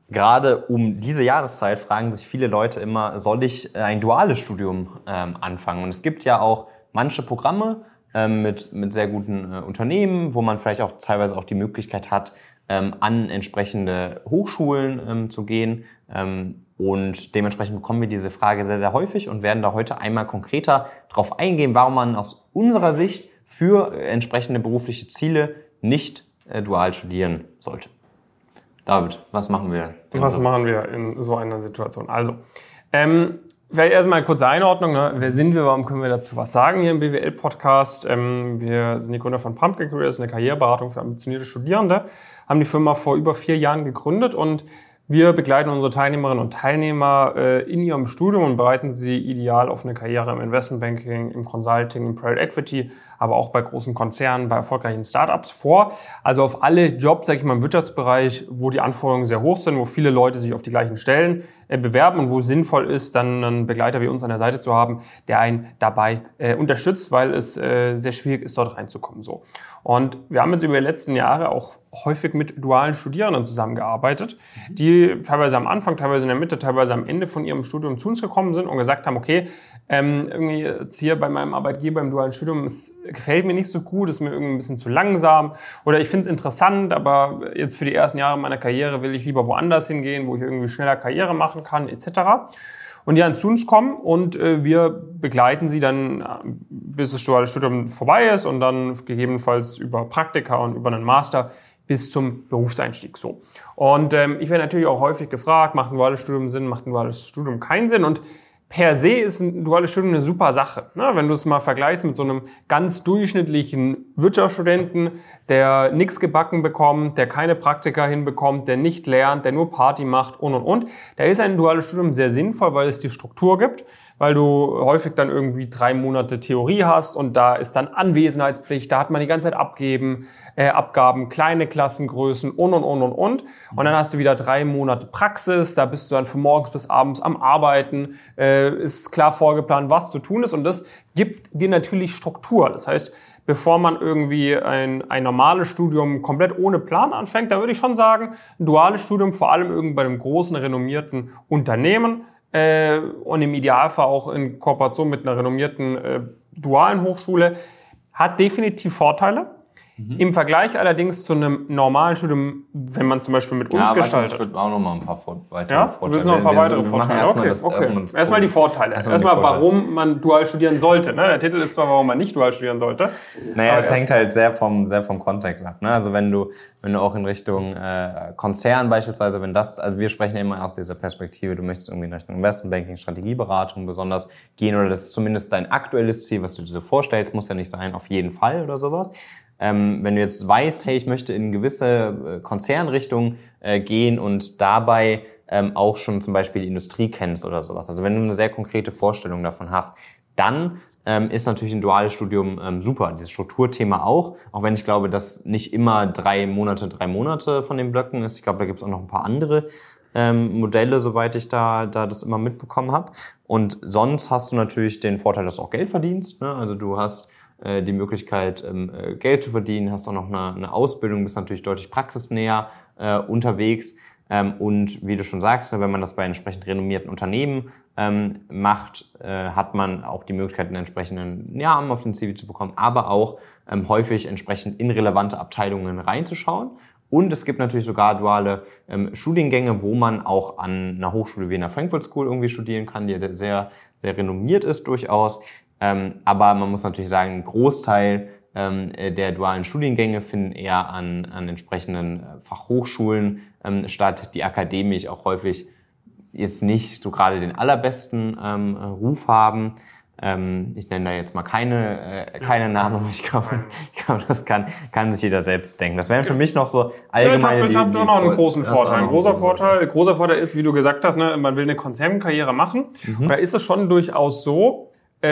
gerade um diese Jahreszeit fragen sich viele Leute immer, soll ich ein duales Studium anfangen? Und es gibt ja auch manche Programme mit sehr guten Unternehmen, wo man vielleicht auch teilweise auch die Möglichkeit hat, an entsprechende Hochschulen zu gehen. Und dementsprechend bekommen wir diese Frage sehr, sehr häufig und werden da heute einmal konkreter darauf eingehen, warum man aus unserer Sicht für entsprechende berufliche Ziele nicht dual studieren sollte. David, was machen wir? Was machen wir in so einer Situation? Also, vielleicht erstmal eine kurze Einordnung. Ne? Wer sind wir? Warum können wir dazu was sagen hier im BWL-Podcast? Wir sind die Gründer von Pumpkin Careers, eine Karriereberatung für ambitionierte Studierende, haben die Firma vor über 4 Jahren gegründet und wir begleiten unsere Teilnehmerinnen und Teilnehmer in ihrem Studium und bereiten sie ideal auf eine Karriere im Investmentbanking, im Consulting, im Private Equity, aber auch bei großen Konzernen, bei erfolgreichen Startups vor. Also auf alle Jobs, sage ich mal, im Wirtschaftsbereich, wo die Anforderungen sehr hoch sind, wo viele Leute sich auf die gleichen Stellen bewerben und wo es sinnvoll ist, dann einen Begleiter wie uns an der Seite zu haben, der einen dabei unterstützt, weil es sehr schwierig ist, dort reinzukommen. So. Und wir haben jetzt über die letzten Jahre auch häufig mit dualen Studierenden zusammengearbeitet, die teilweise am Anfang, teilweise in der Mitte, teilweise am Ende von ihrem Studium zu uns gekommen sind und gesagt haben, okay, irgendwie jetzt hier bei meinem Arbeitgeber im dualen Studium, es gefällt mir nicht so gut, ist mir irgendwie ein bisschen zu langsam oder ich finde es interessant, aber jetzt für die ersten Jahre meiner Karriere will ich lieber woanders hingehen, wo ich irgendwie schneller Karriere machen kann, etc. Und die dann zu uns kommen und wir begleiten sie dann, bis das duale Studium vorbei ist und dann gegebenenfalls über Praktika und über einen Master bis zum Berufseinstieg so. Und ich werde natürlich auch häufig gefragt, macht ein duales Studium Sinn, macht ein duales Studium keinen Sinn? Und per se ist ein duales Studium eine super Sache. Ne? Wenn du es mal vergleichst mit so einem ganz durchschnittlichen Wirtschaftsstudenten, der nichts gebacken bekommt, der keine Praktika hinbekommt, der nicht lernt, der nur Party macht und. Da ist ein duales Studium sehr sinnvoll, weil es die Struktur gibt, weil du häufig dann irgendwie 3 Monate Theorie hast und da ist dann Anwesenheitspflicht, da hat man die ganze Zeit Abgaben, kleine Klassengrößen und. Und dann hast du wieder 3 Monate Praxis, da bist du dann von morgens bis abends am Arbeiten, ist klar vorgeplant, was zu tun ist und das gibt dir natürlich Struktur. Das heißt, bevor man irgendwie ein normales Studium komplett ohne Plan anfängt, da würde ich schon sagen, ein duales Studium, vor allem irgendwie bei einem großen, renommierten Unternehmen, und im Idealfall auch in Kooperation mit einer renommierten dualen Hochschule, hat definitiv Vorteile. Im Vergleich allerdings zu einem normalen Studium, wenn man zum Beispiel mit uns gestaltet. Ich würde auch noch mal ein paar weitere Vorteile. Du willst noch ein paar weitere Vorteile? Okay. Erstmal die Vorteile. Erstmal, warum man dual studieren sollte. Ne? Der Titel ist zwar, warum man nicht dual studieren sollte. Naja, es hängt halt sehr vom Kontext ab. Ne? Also wenn du auch in Richtung Konzern beispielsweise, also wir sprechen ja immer aus dieser Perspektive, du möchtest irgendwie in Richtung Investmentbanking, Strategieberatung besonders gehen oder das ist zumindest dein aktuelles Ziel, was du dir so vorstellst, muss ja nicht sein, auf jeden Fall oder sowas. Wenn du jetzt weißt, hey, ich möchte in gewisse Konzernrichtungen gehen und dabei auch schon zum Beispiel die Industrie kennst oder sowas, also wenn du eine sehr konkrete Vorstellung davon hast, dann ist natürlich ein duales Studium super. Dieses Strukturthema auch wenn ich glaube, dass nicht immer 3 Monate von den Blöcken ist. Ich glaube, da gibt es auch noch ein paar andere Modelle, soweit ich da das immer mitbekommen habe. Und sonst hast du natürlich den Vorteil, dass du auch Geld verdienst. Ne? Also du hast die Möglichkeit, Geld zu verdienen, hast auch noch eine Ausbildung, bist natürlich deutlich praxisnäher unterwegs. Und wie du schon sagst, wenn man das bei entsprechend renommierten Unternehmen macht, hat man auch die Möglichkeit, einen entsprechenden Namen auf den CV zu bekommen, aber auch häufig entsprechend in relevante Abteilungen reinzuschauen. Und es gibt natürlich sogar duale Studiengänge, wo man auch an einer Hochschule wie in der Frankfurt School irgendwie studieren kann, die sehr, sehr renommiert ist durchaus. Aber man muss natürlich sagen, ein Großteil der dualen Studiengänge finden eher an entsprechenden Fachhochschulen statt, die akademisch auch häufig jetzt nicht so gerade den allerbesten Ruf haben. Ich nenne da jetzt mal keine Namen, aber ich glaube, das kann sich jeder selbst denken. Das wären für mich noch so allgemeine... Ich hab da noch einen großen Vorteil. Ein großer Vorteil ist, wie du gesagt hast, ne, man will eine Konzernkarriere machen. Da ist es schon durchaus so,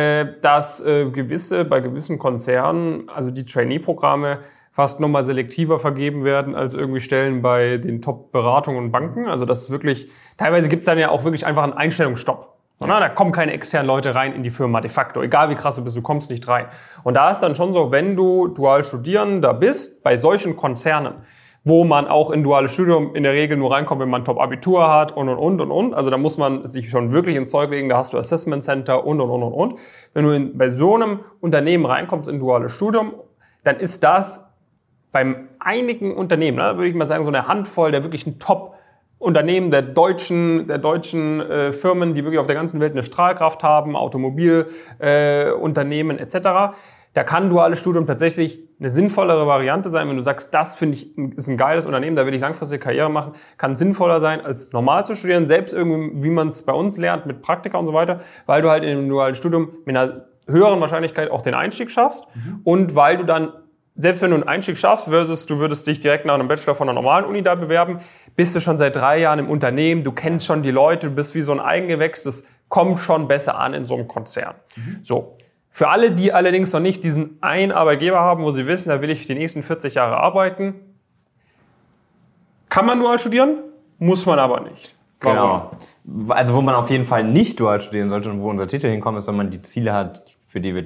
dass bei gewissen Konzernen, also die Trainee-Programme fast nochmal selektiver vergeben werden als irgendwie Stellen bei den Top-Beratungen und Banken. Also das ist wirklich, teilweise gibt es dann ja auch wirklich einfach einen Einstellungsstopp. Ja. Da kommen keine externen Leute rein in die Firma de facto. Egal wie krass du bist, du kommst nicht rein. Und da ist dann schon so, wenn du dual Studierender bist, bei solchen Konzernen, wo man auch in duales Studium in der Regel nur reinkommt, wenn man Top-Abitur hat und. Also da muss man sich schon wirklich ins Zeug legen, da hast du Assessment Center und. Wenn du bei so einem Unternehmen reinkommst in duales Studium, dann ist das beim einigen Unternehmen, würde ich mal sagen, so eine Handvoll der wirklichen Top-Unternehmen der deutschen Firmen, die wirklich auf der ganzen Welt eine Strahlkraft haben, Automobilunternehmen etc. Da kann duales Studium tatsächlich eine sinnvollere Variante sein, wenn du sagst, das finde ich ist ein geiles Unternehmen, da will ich langfristige Karriere machen, kann sinnvoller sein, als normal zu studieren, selbst irgendwie, wie man es bei uns lernt, mit Praktika und so weiter, weil du halt in einem dualen Studium mit einer höheren Wahrscheinlichkeit auch den Einstieg schaffst und weil du dann, selbst wenn du einen Einstieg schaffst, versus du würdest dich direkt nach einem Bachelor von einer normalen Uni da bewerben, bist du schon seit 3 Jahren im Unternehmen, du kennst schon die Leute, du bist wie so ein Eigengewächs, das kommt schon besser an in so einem Konzern. So. Für alle, die allerdings noch nicht diesen einen Arbeitgeber haben, wo sie wissen, da will ich die nächsten 40 Jahre arbeiten, kann man dual studieren, muss man aber nicht. Warum? Genau. Also wo man auf jeden Fall nicht dual studieren sollte und wo unser Titel hinkommt, ist, wenn man die Ziele hat, für die wir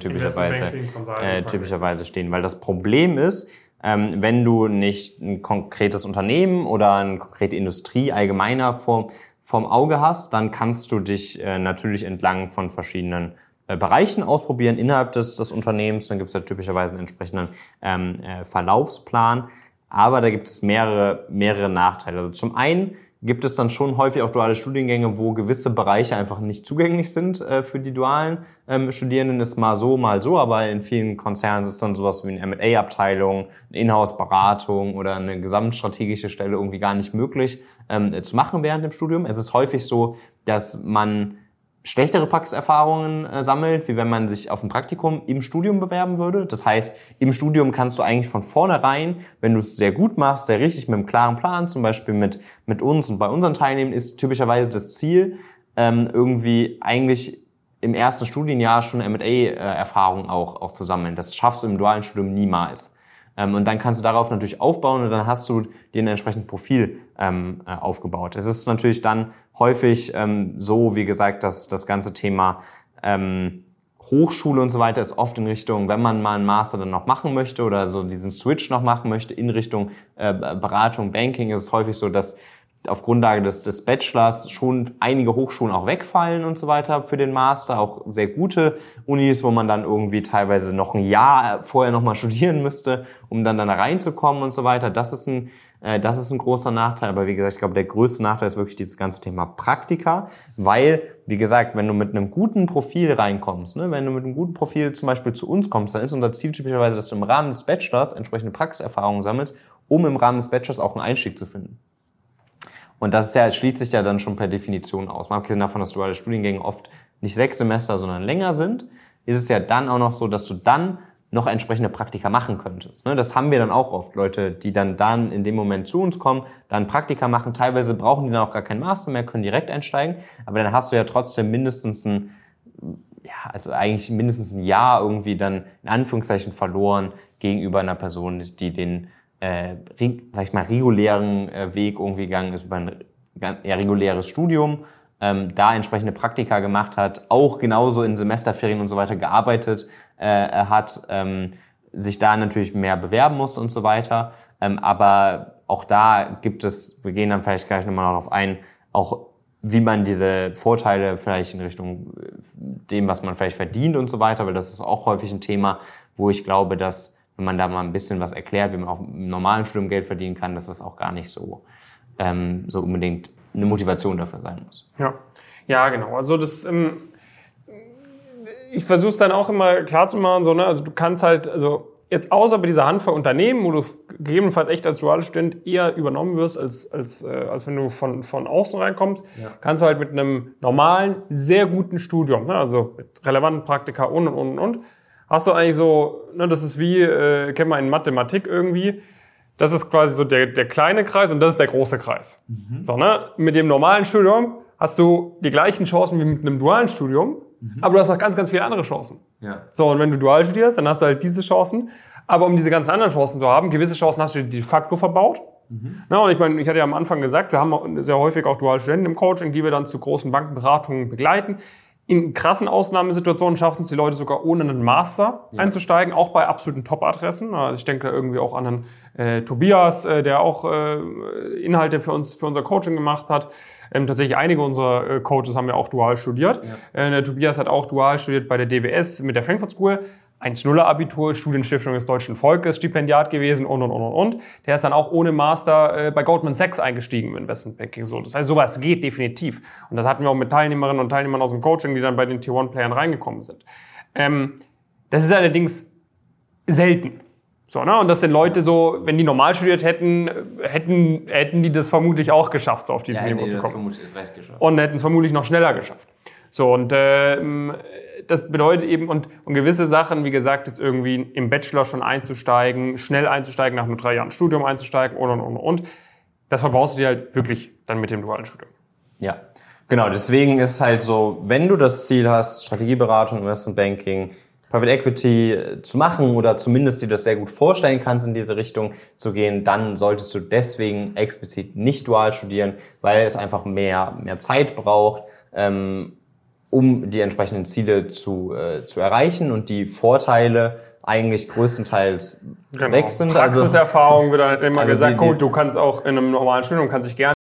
typischerweise stehen. Weil das Problem ist, wenn du nicht ein konkretes Unternehmen oder eine konkrete Industrie allgemeiner vorm Auge hast, dann kannst du dich natürlich entlang von verschiedenen Bereichen ausprobieren innerhalb des Unternehmens. Dann gibt es ja typischerweise einen entsprechenden Verlaufsplan. Aber da gibt es mehrere Nachteile. Also zum einen gibt es dann schon häufig auch duale Studiengänge, wo gewisse Bereiche einfach nicht zugänglich sind für die dualen Studierenden. Ist mal so, aber in vielen Konzernen ist es dann sowas wie eine M&A-Abteilung, eine Inhouse-Beratung oder eine gesamtstrategische Stelle irgendwie gar nicht möglich zu machen während dem Studium. Es ist häufig so, dass man schlechtere Praxiserfahrungen sammelt, wie wenn man sich auf ein Praktikum im Studium bewerben würde. Das heißt, im Studium kannst du eigentlich von vornherein, wenn du es sehr gut machst, sehr richtig mit einem klaren Plan, zum Beispiel mit uns und bei unseren Teilnehmern, ist typischerweise das Ziel, irgendwie eigentlich im ersten Studienjahr schon M&A-Erfahrung auch zu sammeln. Das schaffst du im dualen Studium niemals. Und dann kannst du darauf natürlich aufbauen und dann hast du dir ein entsprechendes Profil aufgebaut. Es ist natürlich dann häufig so, wie gesagt, dass das ganze Thema Hochschule und so weiter ist oft in Richtung, wenn man mal einen Master dann noch machen möchte oder so diesen Switch noch machen möchte in Richtung Beratung, Banking, ist es häufig so, dass auf Grundlage des Bachelors schon einige Hochschulen auch wegfallen und so weiter für den Master, auch sehr gute Unis, wo man dann irgendwie teilweise noch ein Jahr vorher nochmal studieren müsste, um dann da reinzukommen und so weiter. Das ist ein großer Nachteil, aber wie gesagt, ich glaube, der größte Nachteil ist wirklich dieses ganze Thema Praktika, weil, wie gesagt, wenn du mit einem guten Profil reinkommst, ne, wenn du mit einem guten Profil zum Beispiel zu uns kommst, dann ist unser Ziel typischerweise, dass du im Rahmen des Bachelors entsprechende Praxiserfahrungen sammelst, um im Rahmen des Bachelors auch einen Einstieg zu finden. Und das schließt sich ja dann schon per Definition aus. Mal abgesehen davon, dass duale Studiengänge oft nicht 6 Semester, sondern länger sind, ist es ja dann auch noch so, dass du dann noch entsprechende Praktika machen könntest. Das haben wir dann auch oft. Leute, die dann in dem Moment zu uns kommen, dann Praktika machen. Teilweise brauchen die dann auch gar keinen Master mehr, können direkt einsteigen. Aber dann hast du ja trotzdem mindestens ein Jahr irgendwie dann in Anführungszeichen verloren gegenüber einer Person, die den regulären Weg irgendwie gegangen ist über ein reguläres Studium, da entsprechende Praktika gemacht hat, auch genauso in Semesterferien und so weiter gearbeitet hat, sich da natürlich mehr bewerben muss und so weiter. Aber auch da gibt es, wir gehen dann vielleicht gleich nochmal darauf ein, auch wie man diese Vorteile vielleicht in Richtung dem, was man vielleicht verdient und so weiter, weil das ist auch häufig ein Thema, wo ich glaube, dass wenn man da mal ein bisschen was erklärt, wie man auch im normalen Studium Geld verdienen kann, dass das auch gar nicht so unbedingt eine Motivation dafür sein muss. Ja, genau. Also das, ich versuche es dann auch immer klar zu machen, so, ne? Also du kannst halt, also jetzt außer bei dieser Handvoll Unternehmen, wo du gegebenenfalls echt als dualer Student eher übernommen wirst, als wenn du von außen reinkommst, kannst du halt mit einem normalen, sehr guten Studium, ne? Also mit relevanten Praktika und, hast du eigentlich so, ne, das ist wie, kennt man in Mathematik irgendwie, das ist quasi so der kleine Kreis und das ist der große Kreis. So, ne? Mit dem normalen Studium hast du die gleichen Chancen wie mit einem dualen Studium, aber du hast noch ganz, ganz viele andere Chancen. Ja. So, und wenn du dual studierst, dann hast du halt diese Chancen, aber um diese ganzen anderen Chancen zu haben, gewisse Chancen hast du de facto verbaut. Na, und ich meine, ich hatte ja am Anfang gesagt, wir haben sehr häufig auch duale Studenten im Coaching, die wir dann zu großen Bankenberatungen begleiten. In krassen Ausnahmesituationen schaffen es die Leute sogar ohne einen Master einzusteigen, auch bei absoluten Top-Adressen. Also ich denke irgendwie auch an einen Tobias, der auch Inhalte für unser Coaching gemacht hat. Tatsächlich einige unserer Coaches haben ja auch dual studiert. Ja. Der Tobias hat auch dual studiert bei der DWS mit der Frankfurt School. 1,0er Abitur, Studienstiftung des Deutschen Volkes, Stipendiat gewesen und. Der ist dann auch ohne Master bei Goldman Sachs eingestiegen im Investmentbanking. So. Das heißt, sowas geht definitiv. Und das hatten wir auch mit Teilnehmerinnen und Teilnehmern aus dem Coaching, die dann bei den Tier-1-Playern reingekommen sind. Das ist allerdings selten. So, ne? Und das sind Leute so, wenn die normal studiert hätten die das vermutlich auch geschafft, so auf dieses Niveau zu kommen. Vermutlich ist recht geschafft. Und hätten es vermutlich noch schneller geschafft. So, und das bedeutet eben, und gewisse Sachen, wie gesagt, jetzt irgendwie im Bachelor schon einzusteigen, schnell einzusteigen, nach nur 3 Jahren Studium einzusteigen und. Das verbaust du dir halt wirklich dann mit dem dualen Studium. Ja, genau. Deswegen ist halt so, wenn du das Ziel hast, Strategieberatung, Investmentbanking, Private Equity zu machen oder zumindest dir das sehr gut vorstellen kannst, in diese Richtung zu gehen, dann solltest du deswegen explizit nicht dual studieren, weil es einfach mehr Zeit braucht, um die entsprechenden Ziele zu erreichen und die Vorteile eigentlich größtenteils weg sind. Praxiserfahrung wird dann immer gesagt, gut, du kannst auch in einem normalen Studium, kannst dich gerne